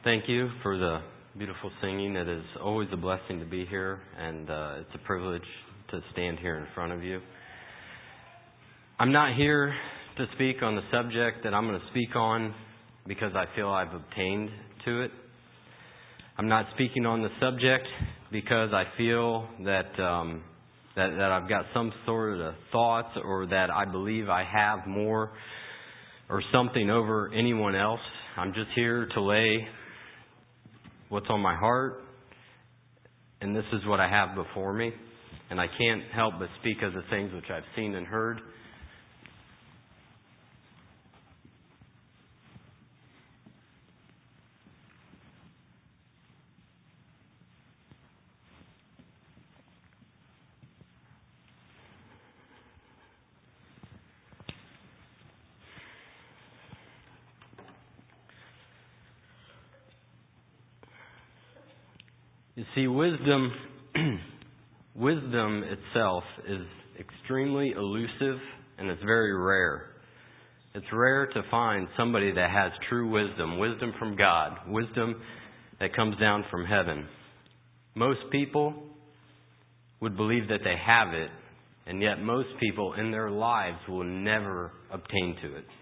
Thank you for the beautiful singing. It is always a blessing to be here, and it's a privilege to stand here in front of you. I'm not here to speak on the subject that I'm going to speak on because I feel I've obtained to it. I'm not speaking on the subject because I feel that I've got some sort of thoughts or that I believe I have more or something over anyone else. I'm just here to lay what's on my heart, and this is what I have before me. And I can't help but speak of the things which I've seen and heard. You see, wisdom itself is extremely elusive, and it's very rare. It's rare to find somebody that has true wisdom from God, wisdom that comes down from heaven. Most people would believe that they have it, and yet most people in their lives will never obtain to it.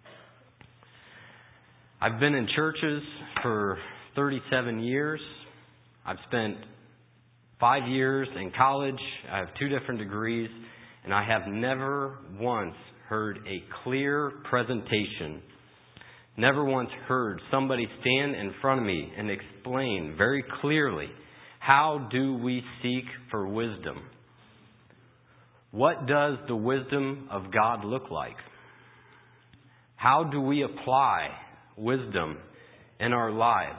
I've been in churches for 37 years. I've spent 5 years in college. I have 2 different degrees, and I have never once heard a clear presentation, never once heard somebody stand in front of me and explain very clearly, how do we seek for wisdom? What does the wisdom of God look like? How do we apply wisdom in our lives?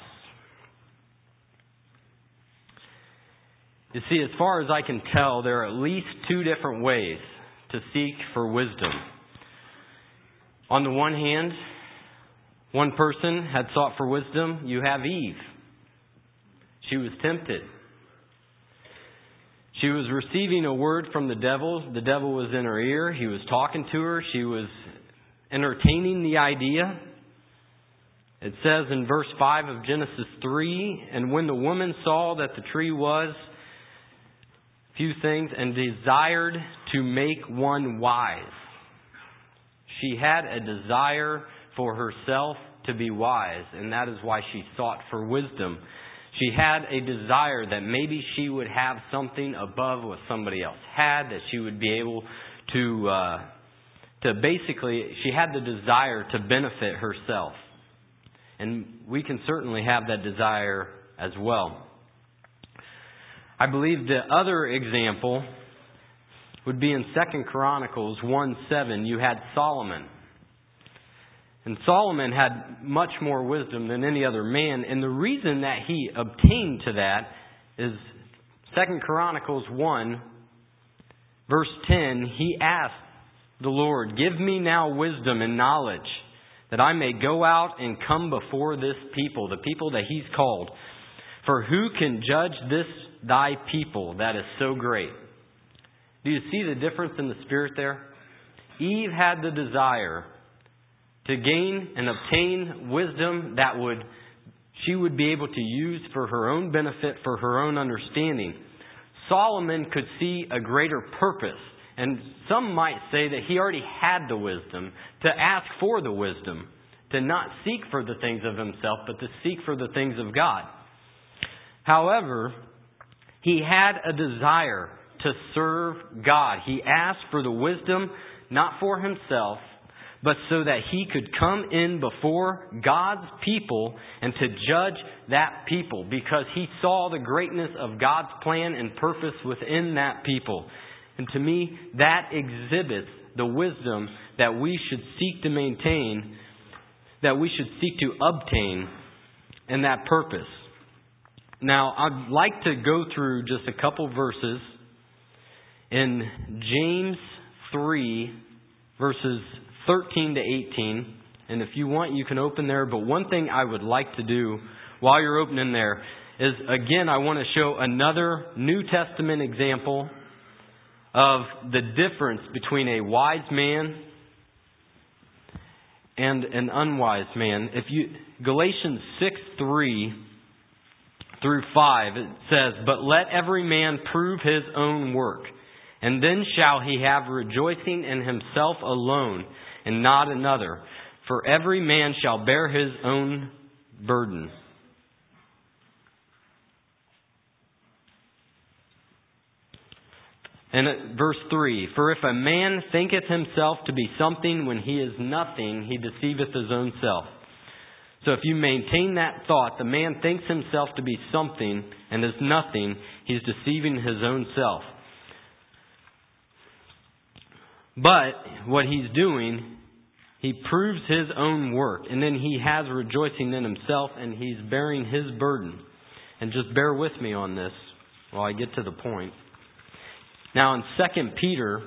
You see, as far as I can tell, there are at least 2 different ways to seek for wisdom. On the one hand, one person had sought for wisdom. You have Eve. She was tempted. She was receiving a word from the devil. The devil was in her ear. He was talking to her. She was entertaining the idea. It says in verse 5 of Genesis 3, "And when the woman saw that the tree was," few things, "and desired to make one wise." She had a desire for herself to be wise, and that is why she sought for wisdom. She had a desire that maybe she would have something above what somebody else had, that she would be able to basically, she had the desire to benefit herself. And we can certainly have that desire as well. I believe the other example would be in 2 Chronicles 1:7. You had Solomon. And Solomon had much more wisdom than any other man. And the reason that he obtained to that is 2 Chronicles 1, verse 10. He asked the Lord, "Give me now wisdom and knowledge, that I may go out and come before this people," the people that he's called. "For who can judge this thy people that is so great?" Do you see the difference in the spirit there? Eve had the desire to gain and obtain wisdom that she would be able to use for her own benefit, for her own understanding. Solomon could see a greater purpose. And some might say that he already had the wisdom to ask for the wisdom, to not seek for the things of himself, but to seek for the things of God. However, he had a desire to serve God. He asked for the wisdom, not for himself, but so that he could come in before God's people and to judge that people, because he saw the greatness of God's plan and purpose within that people. And to me, that exhibits the wisdom that we should seek to maintain, that we should seek to obtain in that purpose. Now, I'd like to go through just a couple verses in James 3, verses 13 to 18. And if you want, you can open there. But one thing I would like to do while you're opening there is, again, I want to show another New Testament example of the difference between a wise man and an unwise man. Galatians 6:3 through 5, it says, "But let every man prove his own work, and then shall he have rejoicing in himself alone, and not another. For every man shall bear his own burden." And verse 3, "For if a man thinketh himself to be something when he is nothing, he deceiveth his own self." So if you maintain that thought, the man thinks himself to be something and is nothing, he's deceiving his own self. But what he's doing, he proves his own work, and then he has rejoicing in himself, and he's bearing his burden. And just bear with me on this while I get to the point. Now in 2 Peter,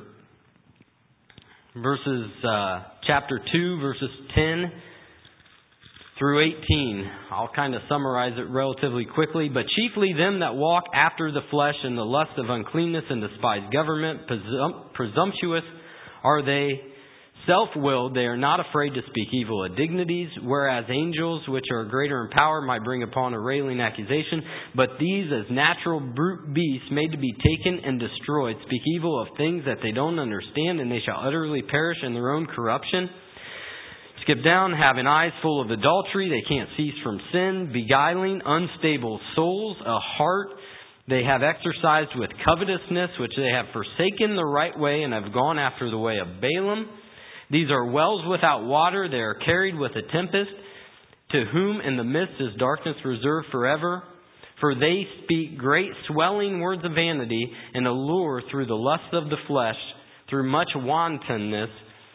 chapter 2, verses 10 through 18, I'll kind of summarize it relatively quickly. "But chiefly them that walk after the flesh in the lust of uncleanness and despise government, presumptuous are they, self-willed, they are not afraid to speak evil of dignities, whereas angels, which are greater in power, might bring upon a railing accusation. But these, as natural brute beasts, made to be taken and destroyed, speak evil of things that they don't understand, and they shall utterly perish in their own corruption. Skip down, having eyes full of adultery, they can't cease from sin, beguiling unstable souls, a heart they have exercised with covetousness, which they have forsaken the right way and have gone after the way of Balaam. These are wells without water, they are carried with a tempest, to whom in the midst is darkness reserved forever. For they speak great swelling words of vanity, and allure through the lust of the flesh, through much wantonness,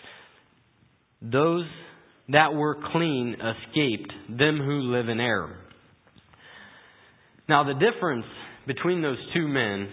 those that were clean escaped, them who live in error." Now the difference between those two men,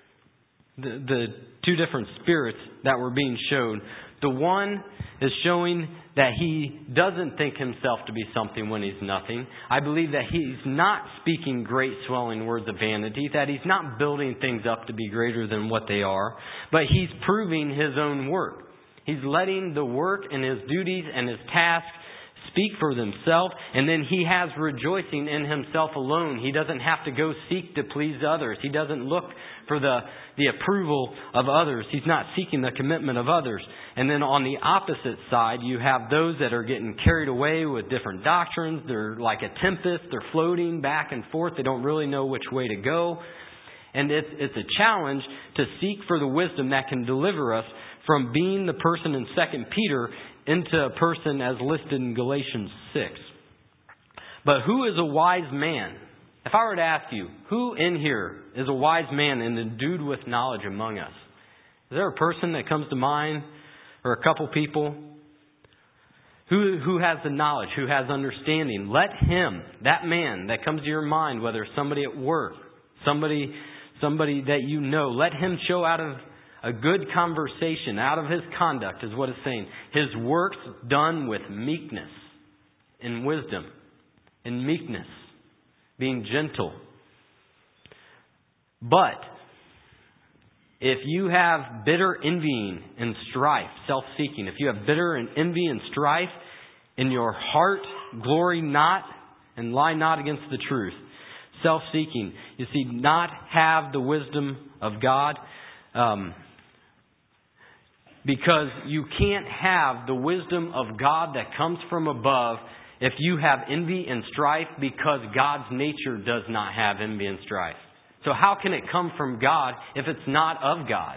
the two different spirits that were being shown, the one is showing that he doesn't think himself to be something when he's nothing. I believe that he's not speaking great swelling words of vanity, that he's not building things up to be greater than what they are, but he's proving his own work. He's letting the work and his duties and his tasks speak for themselves, and then he has rejoicing in himself alone. He doesn't have to go seek to please others. He doesn't look for the approval of others. He's not seeking the commitment of others. And then on the opposite side, you have those that are getting carried away with different doctrines. They're like a tempest. They're floating back and forth. They don't really know which way to go. And it's a challenge to seek for the wisdom that can deliver us from being the person in 2 Peter into a person as listed in Galatians 6. But who is a wise man? If I were to ask you, who in here is a wise man and endued with knowledge among us? Is there a person that comes to mind, or a couple people? Who has the knowledge, who has understanding? Let him, that man that comes to your mind, whether somebody at work, somebody that you know, let him show out of a good conversation, out of his conduct, is what it's saying. His works done with meekness and wisdom. And meekness, being gentle. But if you have bitter envying and strife, self-seeking, if you have bitter and envy and strife in your heart, glory not and lie not against the truth. Self-seeking. You see, not have the wisdom of God. Because you can't have the wisdom of God that comes from above if you have envy and strife, because God's nature does not have envy and strife. So how can it come from God if it's not of God?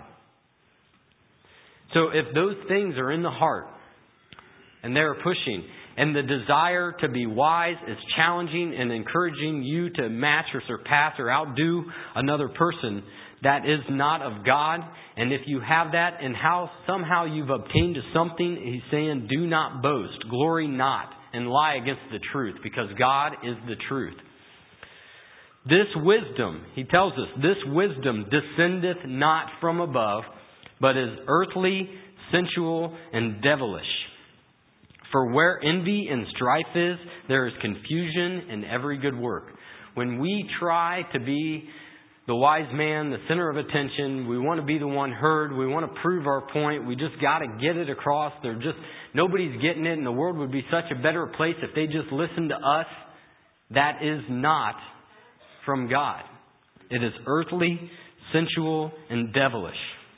So if those things are in the heart and they're pushing, and the desire to be wise is challenging and encouraging you to match or surpass or outdo another person, that is not of God. And if you have that, and how somehow you've obtained something, he's saying, do not boast, glory not, and lie against the truth, because God is the truth. This wisdom, he tells us, this wisdom descendeth not from above, but is earthly, sensual, and devilish. For where envy and strife is, there is confusion in every good work. When we try to be the wise man, the center of attention, we want to be the one heard, we want to prove our point, we just got to get it across. They're just nobody's getting it and the world would be such a better place if they just listened to us, that is not from God. It is earthly, sensual, and devilish.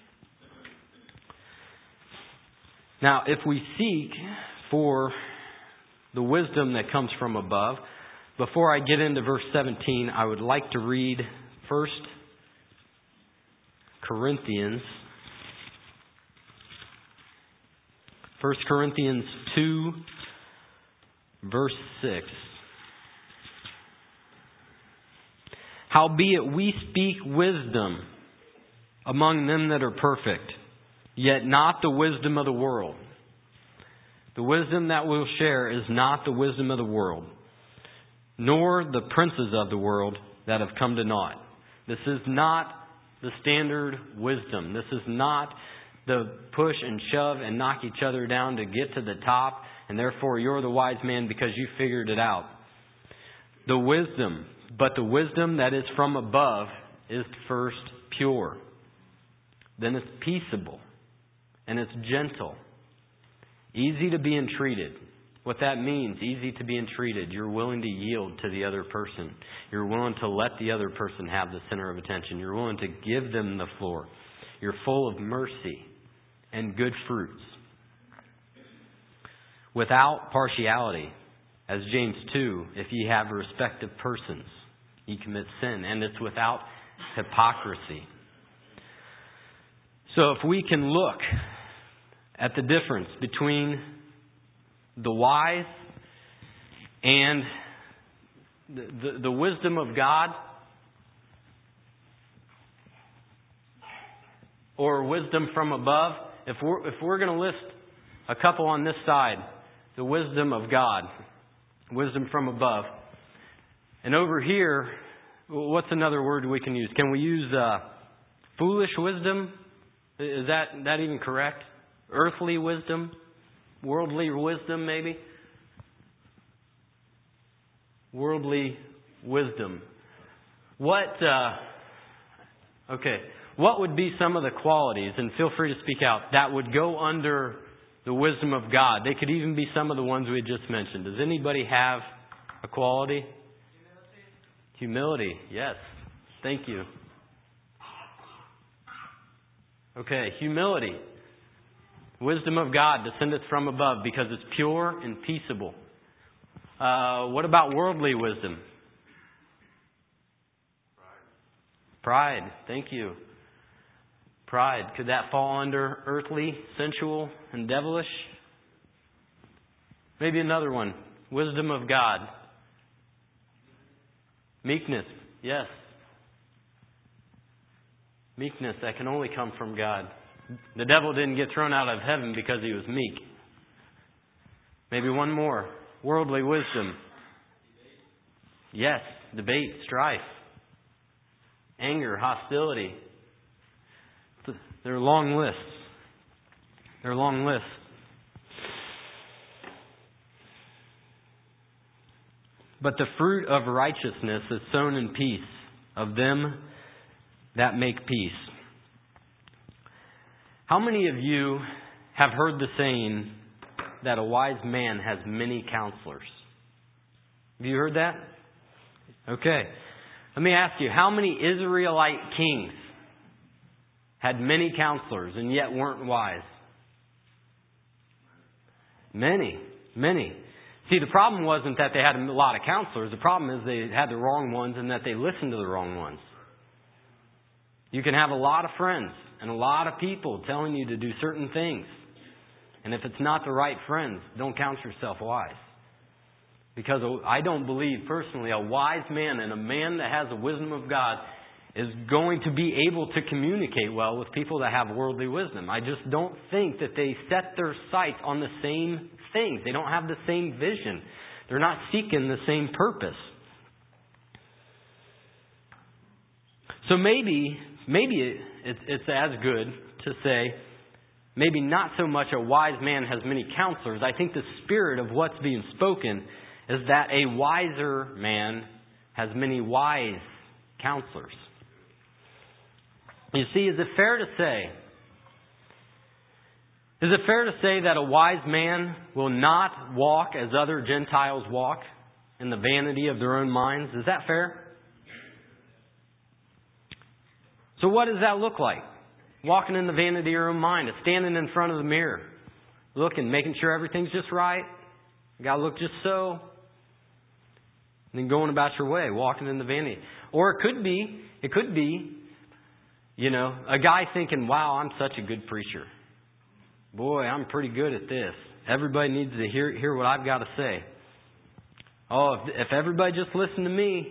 Now, if we seek for the wisdom that comes from above, before I get into verse 17, I would like to read 1 Corinthians 2, verse 6. Howbeit we speak wisdom among them that are perfect, yet not the wisdom of the world. The wisdom that we'll share is not the wisdom of the world, nor the princes of the world that have come to naught. This is not the standard wisdom. This is not the push and shove and knock each other down to get to the top, and therefore you're the wise man because you figured it out. The wisdom that is from above is first pure. Then it's peaceable, and it's gentle. Easy to be entreated. What that means, easy to be entreated. You're willing to yield to the other person. You're willing to let the other person have the center of attention. You're willing to give them the floor. You're full of mercy and good fruits. Without partiality. As James 2, if ye have respect of persons, ye commit sin. And it's without hypocrisy. So if we can look at the difference between the wise and the wisdom of God, or wisdom from above, if we're going to list a couple on this side, the wisdom of God, wisdom from above, and over here, what's another word we can use? Can we use foolish wisdom? Is that even correct? Earthly wisdom? Worldly wisdom, maybe? Worldly wisdom. What would be some of the qualities, and feel free to speak out, that would go under the wisdom of God? They could even be some of the ones we just mentioned. Does anybody have a quality? Humility, yes. Thank you. Okay, humility. Wisdom of God descendeth from above because it's pure and peaceable. What about worldly wisdom? Pride. Thank you. Pride. Could that fall under earthly, sensual, and devilish? Maybe another one. Wisdom of God. Meekness. Yes. Meekness that can only come from God. The devil didn't get thrown out of heaven because he was meek. Maybe one more. Worldly wisdom. Yes. Debate, strife, anger, hostility. They're long lists. They're long lists. But the fruit of righteousness is sown in peace of them that make peace. How many of you have heard the saying that a wise man has many counselors? Have you heard that? Okay. Let me ask you, how many Israelite kings had many counselors and yet weren't wise? Many. See, the problem wasn't that they had a lot of counselors. The problem is they had the wrong ones and that they listened to the wrong ones. You can have a lot of friends and a lot of people telling you to do certain things. And if it's not the right friends, don't count yourself wise. Because I don't believe, personally, a wise man and a man that has the wisdom of God is going to be able to communicate well with people that have worldly wisdom. I just don't think that they set their sights on the same things. They don't have the same vision. They're not seeking the same purpose. So maybe it's as good to say, maybe not so much a wise man has many counselors. I think the spirit of what's being spoken is that a wiser man has many wise counselors. You see, is it fair to say Is it fair to say that a wise man will not walk as other Gentiles walk, in the vanity of their own minds? Is that fair? So what does that look like? Walking in the vanity of your own mind, standing in front of the mirror, looking, making sure everything's just right. You got to look just so. And then going about your way, walking in the vanity. Or it could be, a guy thinking, wow, I'm such a good preacher. Boy, I'm pretty good at this. Everybody needs to hear what I've got to say. Oh, if everybody just listened to me,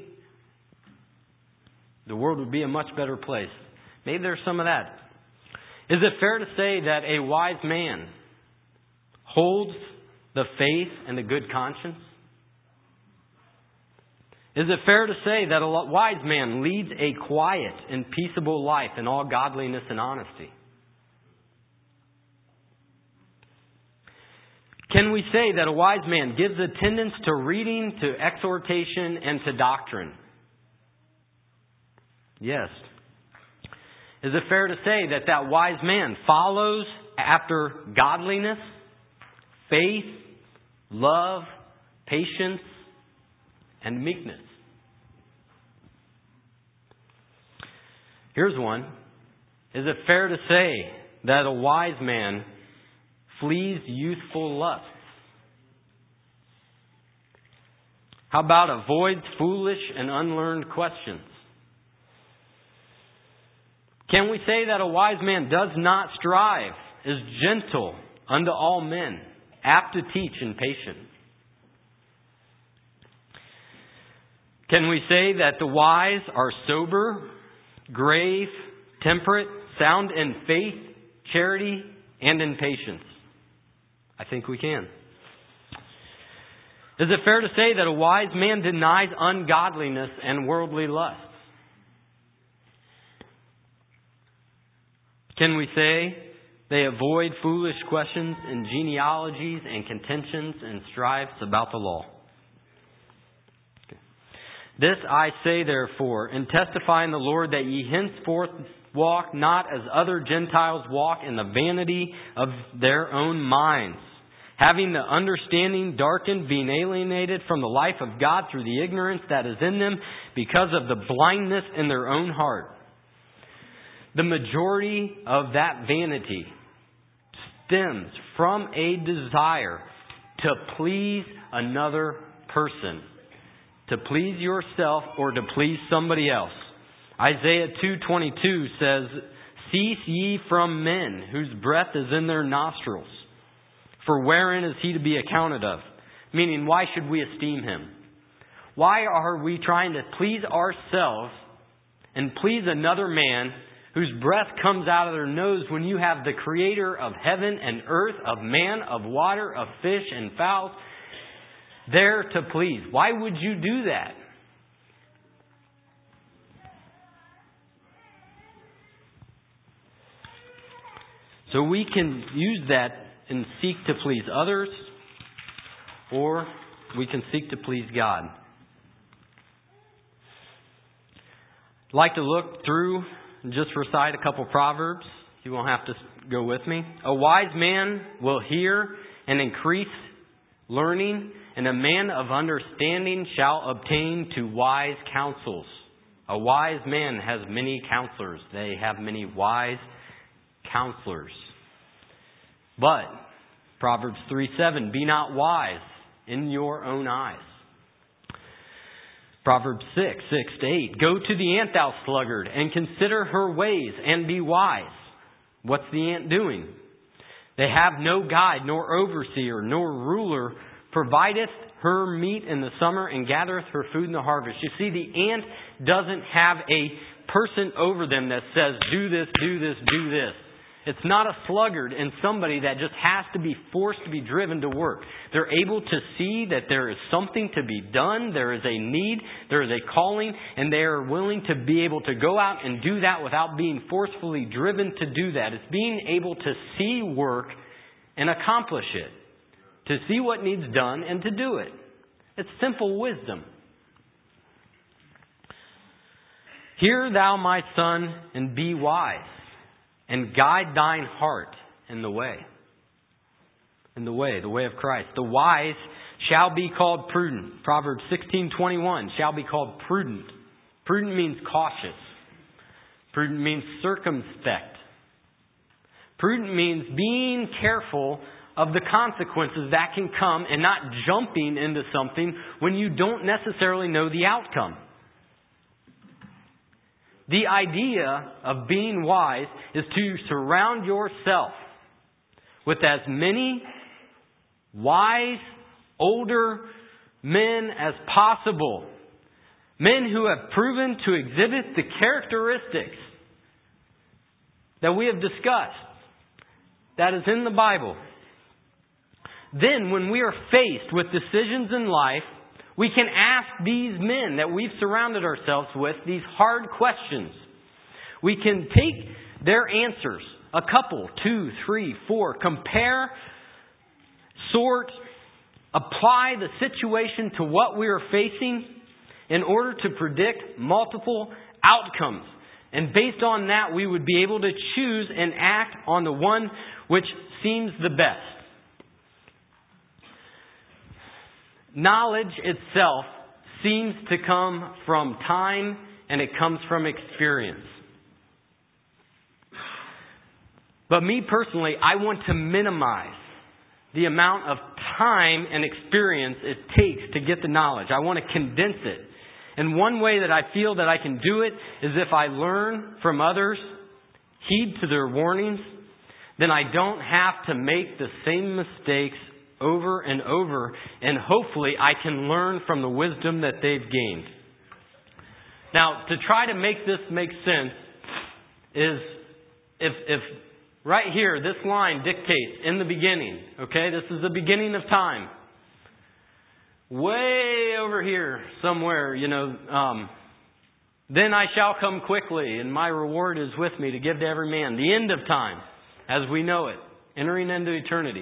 the world would be a much better place. Maybe there's some of that. Is it fair to say that a wise man holds the faith and the good conscience? Is it fair to say that a wise man leads a quiet and peaceable life in all godliness and honesty? Can we say that a wise man gives attendance to reading, to exhortation, and to doctrine? Yes. Is it fair to say that wise man follows after godliness, faith, love, patience, and meekness? Here's one. Is it fair to say that a wise man flees youthful lusts? How about avoids foolish and unlearned questions? Can we say that a wise man does not strive, is gentle unto all men, apt to teach and patient? Can we say that the wise are sober, grave, temperate, sound in faith, charity, and in patience? I think we can. Is it fair to say that a wise man denies ungodliness and worldly lusts? Can we say they avoid foolish questions and genealogies and contentions and strifes about the law? This I say therefore, and testify in the Lord, that ye henceforth walk not as other Gentiles walk, in the vanity of their own minds, having the understanding darkened, being alienated from the life of God through the ignorance that is in them, because of the blindness in their own heart. The majority of that vanity stems from a desire to please another person, to please yourself or to please somebody else. Isaiah 2:22 says, "Cease ye from men, whose breath is in their nostrils. For wherein is he to be accounted of?" Meaning, why should we esteem him? Why are we trying to please ourselves and please another man whose breath comes out of their nose when you have the Creator of heaven and earth, of man, of water, of fish and fowls, there to please? Why would you do that? So we can use that and seek to please others, or we can seek to please God. I'd like to look through and just recite a couple Proverbs. You won't have to go with me. A wise man will hear and increase learning, and a man of understanding shall obtain to wise counsels. A wise man has many counselors. They have many wise counselors. But Proverbs 3:7, be not wise in your own eyes. Proverbs 6:6-8, go to the ant, thou sluggard, and consider her ways, and be wise. What's the ant doing? They have no guide, nor overseer, nor ruler, provideth her meat in the summer, and gathereth her food in the harvest. You see, the ant doesn't have a person over them that says, do this, do this, do this. It's not a sluggard and somebody that just has to be forced to be driven to work. They're able to see that there is something to be done, there is a need, there is a calling, and they are willing to be able to go out and do that without being forcefully driven to do that. It's being able to see work and accomplish it, to see what needs done and to do it. It's simple wisdom. Hear thou, my son, and be wise, and guide thine heart in the way. in the way of Christ. The wise shall be called prudent. Proverbs 16:21 shall be called prudent. Prudent means cautious. Prudent means circumspect. Prudent means being careful of the consequences that can come and not jumping into something when you don't necessarily know the outcome. The idea of being wise is to surround yourself with as many wise, older men as possible. Men who have proven to exhibit the characteristics that we have discussed. That is in the Bible. Then, when we are faced with decisions in life, we can ask these men that we've surrounded ourselves with these hard questions. We can take their answers, a couple, 2, 3, 4, compare, sort, apply the situation to what we are facing in order to predict multiple outcomes. And based on that, we would be able to choose and act on the one which seems the best. Knowledge itself seems to come from time, and it comes from experience. But me personally, I want to minimize the amount of time and experience it takes to get the knowledge. I want to condense it. And one way that I feel that I can do it is if I learn from others, heed to their warnings, then I don't have to make the same mistakes over and over, and hopefully I can learn from the wisdom that they've gained. Now, to try to make this make sense is if right here, this line dictates in the beginning, okay, this is the beginning of time. Way over here somewhere, then I shall come quickly, and my reward is with me to give to every man. The end of time, as we know it, entering into eternity.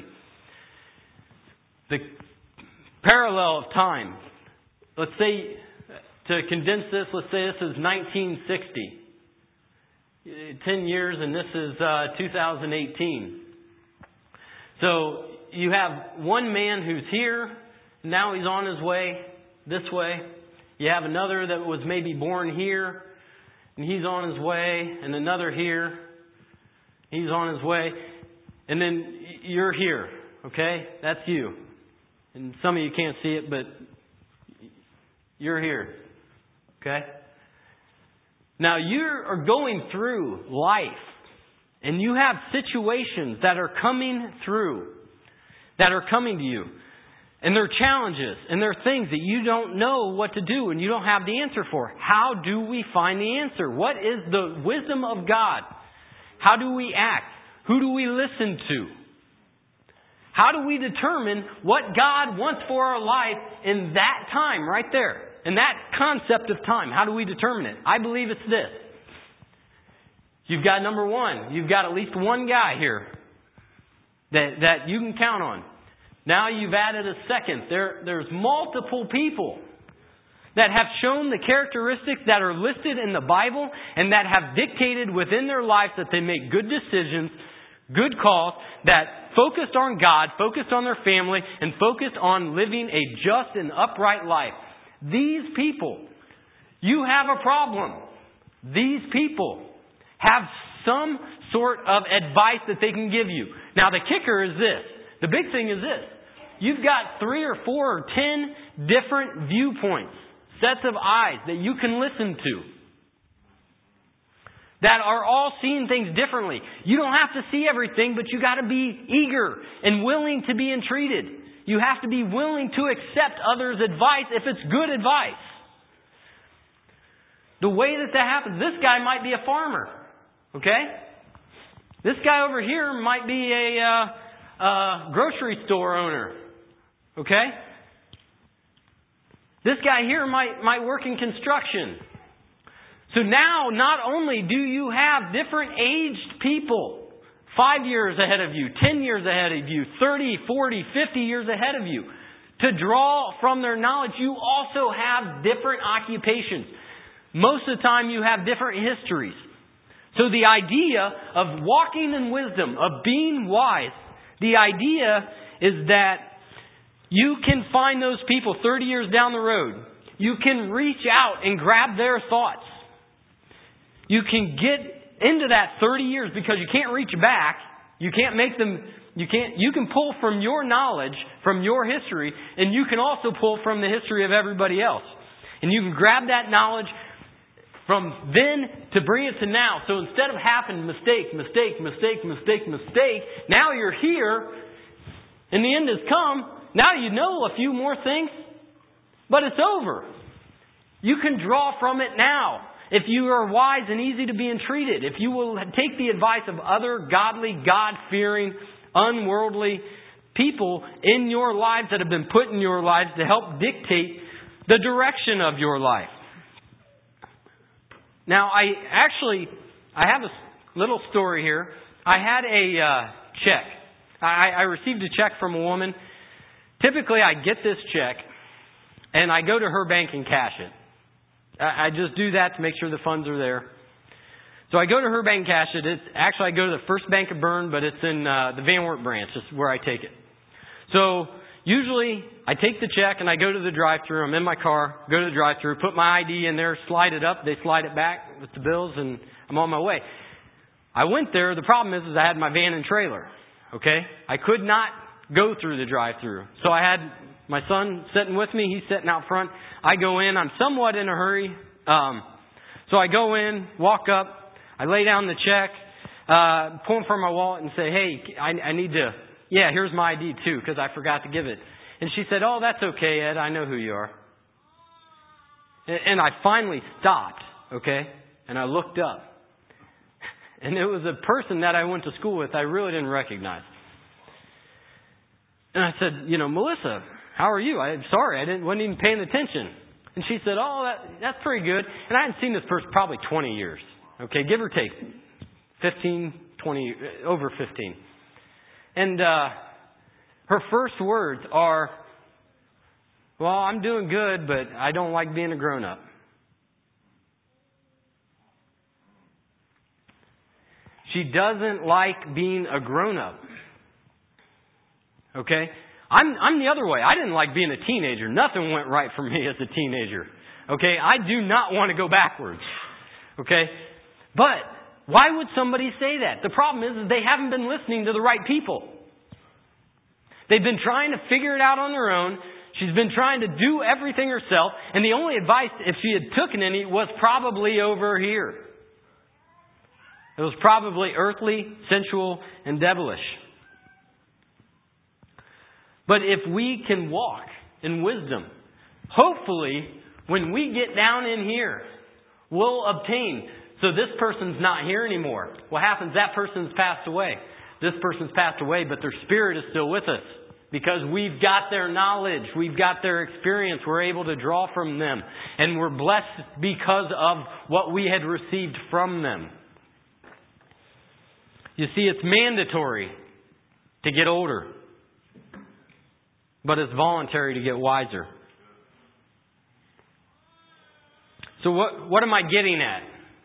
The parallel of time. Let's say, to condense this, let's say this is 1960. 10 years, and this is 2018. So you have one man who's here. Now he's on his way this way. You have another that was maybe born here, and he's on his way, and another here. He's on his way. And then you're here. Okay? That's you. And some of you can't see it, but you're here. Okay? Now you are going through life, and you have situations that are coming through, that are coming to you. And they're challenges, and they're things that you don't know what to do, and you don't have the answer for. How do we find the answer? What is the wisdom of God? How do we act? Who do we listen to? How do we determine what God wants for our life in that time right there? In that concept of time, how do we determine it? I believe it's this. You've got number one. You've got at least one guy here that you can count on. Now you've added a second. There's multiple people that have shown the characteristics that are listed in the Bible and that have dictated within their life that they make good decisions, good calls, that focused on God, focused on their family, and focused on living a just and upright life. These people, you have a problem. These people have some sort of advice that they can give you. Now the kicker is this. The big thing is this. You've got 3 or 4 or 10 different viewpoints, sets of eyes that you can listen to that are all seeing things differently. You don't have to see everything, but you got to be eager and willing to be entreated. You have to be willing to accept others' advice if it's good advice. The way that happens, this guy might be a farmer, okay? This guy over here might be a grocery store owner. Okay? This guy here might work in construction. So now, not only do you have different aged people, 5 years ahead of you, 10 years ahead of you, 30, 40, 50 years ahead of you, to draw from their knowledge, you also have different occupations. Most of the time you have different histories. So the idea of walking in wisdom, of being wise, the idea is that you can find those people 30 years down the road. You can reach out and grab their thoughts. You can get into that 30 years because you can't reach back. You can't make them, you can pull from your knowledge, from your history, and you can also pull from the history of everybody else. And you can grab that knowledge from then to bring it to now. So instead of having mistake, now you're here and the end has come. Now you know a few more things, but it's over. You can draw from it now. If you are wise and easy to be entreated, if you will take the advice of other godly, God-fearing, unworldly people in your lives that have been put in your lives to help dictate the direction of your life. Now, I have a little story here. I had a check. I received a check from a woman. Typically, I get this check and I go to her bank and cash it. I just do that to make sure the funds are there. So I go to her bank and cash it. I go to the First Bank of Bern, but it's in the Van Wert branch. That's where I take it. So usually I take the check and I go to the drive-thru. I'm in my car, go to the drive-thru, put my ID in there, slide it up. They slide it back with the bills, and I'm on my way. I went there. The problem is I had my van and trailer. Okay? I could not go through the drive-thru. So I had my son sitting with me. He's sitting out front. I go in. I'm somewhat in a hurry. So I go in, walk up. I lay down the check, pull it from my wallet and say, hey, I need to, here's my ID too, because I forgot to give it. And she said, oh, that's okay, Ed. I know who you are. And I finally stopped, okay? And I looked up. And it was a person that I went to school with I really didn't recognize. And I said, Melissa, how are you? I'm sorry, wasn't even paying attention. And she said, oh, that's pretty good. And I hadn't seen this person probably 20 years. Okay, give or take. 15, 20, over 15. And her first words are, well, I'm doing good, but I don't like being a grown-up. She doesn't like being a grown-up. Okay? I'm the other way. I didn't like being a teenager. Nothing went right for me as a teenager. Okay? I do not want to go backwards. Okay? But why would somebody say that? The problem is they haven't been listening to the right people. They've been trying to figure it out on their own. She's been trying to do everything herself. And the only advice, if she had taken any, was probably over here. It was probably earthly, sensual, and devilish. But if we can walk in wisdom, hopefully, when we get down in here, we'll obtain. So this person's not here anymore. What happens? That person's passed away. This person's passed away, but their spirit is still with us. Because we've got their knowledge. We've got their experience. We're able to draw from them. And we're blessed because of what we had received from them. You see, it's mandatory to get older. But it's voluntary to get wiser. So what am I getting at?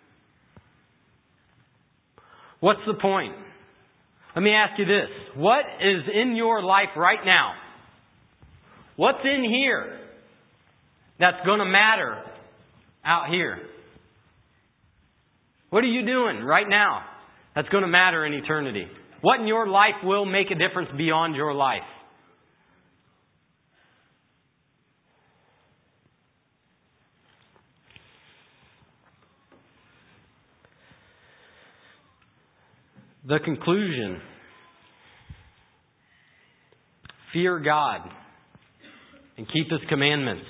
What's the point? Let me ask you this. What is in your life right now? What's in here that's going to matter out here? What are you doing right now that's going to matter in eternity? What in your life will make a difference beyond your life? The conclusion. Fear God and keep His commandments.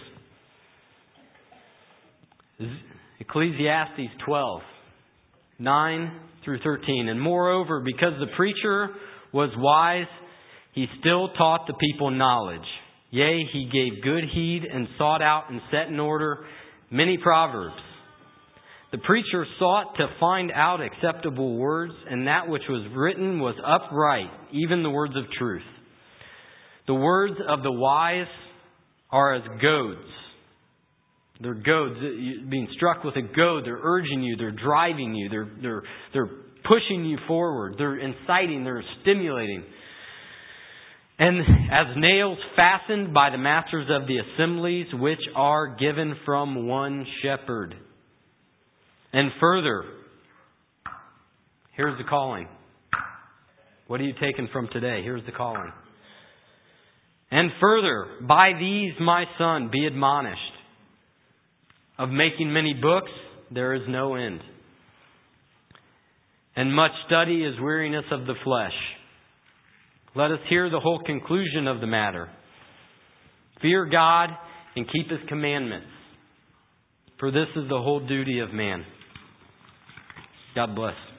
Ecclesiastes 12, 9 through 13. And moreover, because the preacher was wise, he still taught the people knowledge. Yea, he gave good heed and sought out and set in order many proverbs. The preacher sought to find out acceptable words, and that which was written was upright, even the words of truth. The words of the wise are as goads. They're goads. Being struck with a goad, they're urging you, they're driving you, they're pushing you forward, they're inciting, they're stimulating. And as nails fastened by the masters of the assemblies, which are given from one shepherd. And further, here's the calling. What are you taking from today? Here's the calling. And further, by these, my son, be admonished. Of making many books, there is no end. And much study is weariness of the flesh. Let us hear the whole conclusion of the matter. Fear God and keep His commandments, for this is the whole duty of man. God bless.